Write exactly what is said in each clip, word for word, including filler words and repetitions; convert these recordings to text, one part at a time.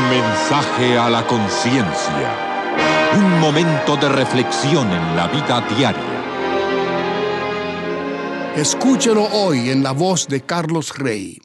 Mensaje a la conciencia. Un momento de reflexión en la vida diaria. Escúchelo hoy en la voz de Carlos Rey.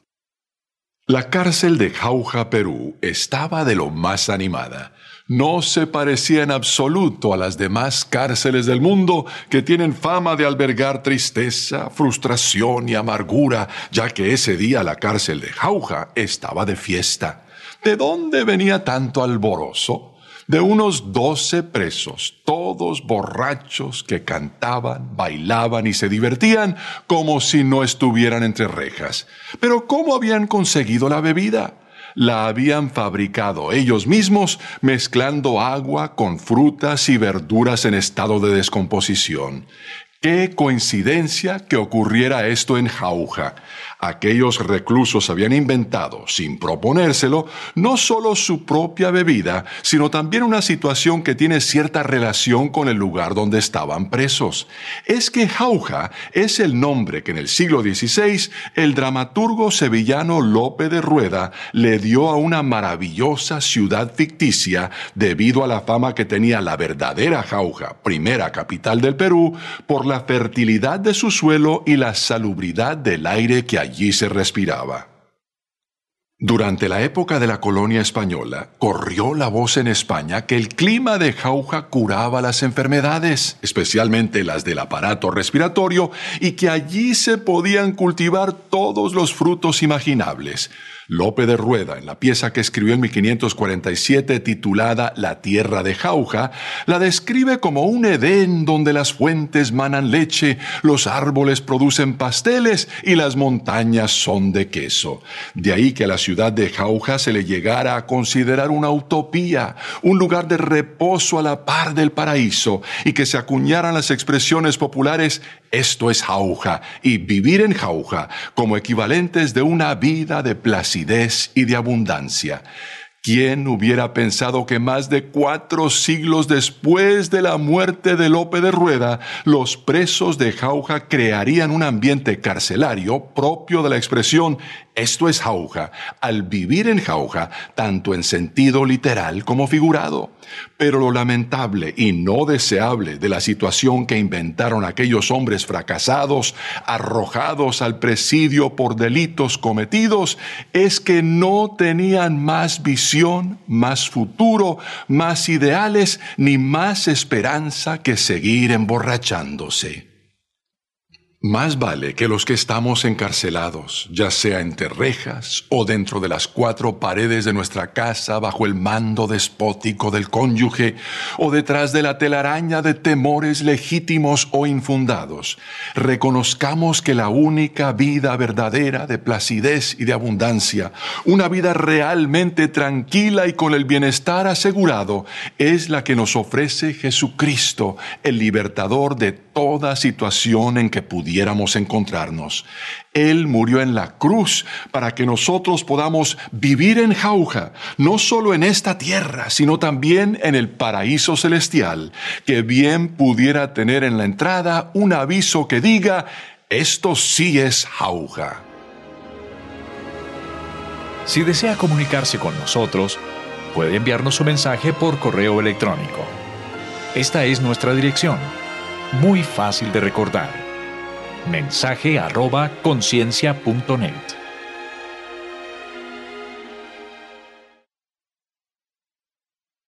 La cárcel de Jauja, Perú, estaba de lo más animada. No se parecía en absoluto a las demás cárceles del mundo que tienen fama de albergar tristeza, frustración y amargura, ya que ese día la cárcel de Jauja estaba de fiesta. ¿De dónde venía tanto alborozo? De unos doce presos, todos borrachos que cantaban, bailaban y se divertían como si no estuvieran entre rejas. Pero ¿cómo habían conseguido la bebida? La habían fabricado ellos mismos mezclando agua con frutas y verduras en estado de descomposición. ¡Qué coincidencia que ocurriera esto en Jauja! Aquellos reclusos habían inventado, sin proponérselo, no solo su propia bebida, sino también una situación que tiene cierta relación con el lugar donde estaban presos. Es que Jauja es el nombre que en el siglo dieciséis el dramaturgo sevillano Lope de Rueda le dio a una maravillosa ciudad ficticia debido a la fama que tenía la verdadera Jauja, primera capital del Perú, por la fertilidad de su suelo y la salubridad del aire que allí se respiraba. Durante la época de la colonia española, corrió la voz en España que el clima de Jauja curaba las enfermedades, especialmente las del aparato respiratorio, y que allí se podían cultivar todos los frutos imaginables. Lope de Rueda, en la pieza que escribió en mil quinientos cuarenta y siete titulada La tierra de Jauja, la describe como un Edén donde las fuentes manan leche, los árboles producen pasteles y las montañas son de queso. De ahí que a la ciudad de Jauja se le llegara a considerar una utopía, un lugar de reposo a la par del paraíso, y que se acuñaran las expresiones populares «esto es Jauja» y «vivir en Jauja» como equivalentes de una vida de placidez y de abundancia. ¿Quién hubiera pensado que más de cuatro siglos después de la muerte de Lope de Rueda, los presos de Jauja crearían un ambiente carcelario propio de la expresión «esto es Jauja», al vivir en Jauja, tanto en sentido literal como figurado? Pero lo lamentable y no deseable de la situación que inventaron aquellos hombres fracasados, arrojados al presidio por delitos cometidos, es que no tenían más visión, más futuro, más ideales, ni más esperanza que seguir emborrachándose. Más vale que los que estamos encarcelados, ya sea entre rejas o dentro de las cuatro paredes de nuestra casa bajo el mando despótico del cónyuge o detrás de la telaraña de temores legítimos o infundados, reconozcamos que la única vida verdadera de placidez y de abundancia, una vida realmente tranquila y con el bienestar asegurado, es la que nos ofrece Jesucristo, el libertador de toda situación en que pudiéramos encontrarnos. Él murió en la cruz para que nosotros podamos vivir en Jauja, no solo en esta tierra, sino también en el paraíso celestial, que bien pudiera tener en la entrada un aviso que diga: esto sí es Jauja. Si desea comunicarse con nosotros, puede enviarnos su mensaje por correo electrónico. Esta es nuestra dirección, muy fácil de recordar: mensaje arroba conciencia punto net.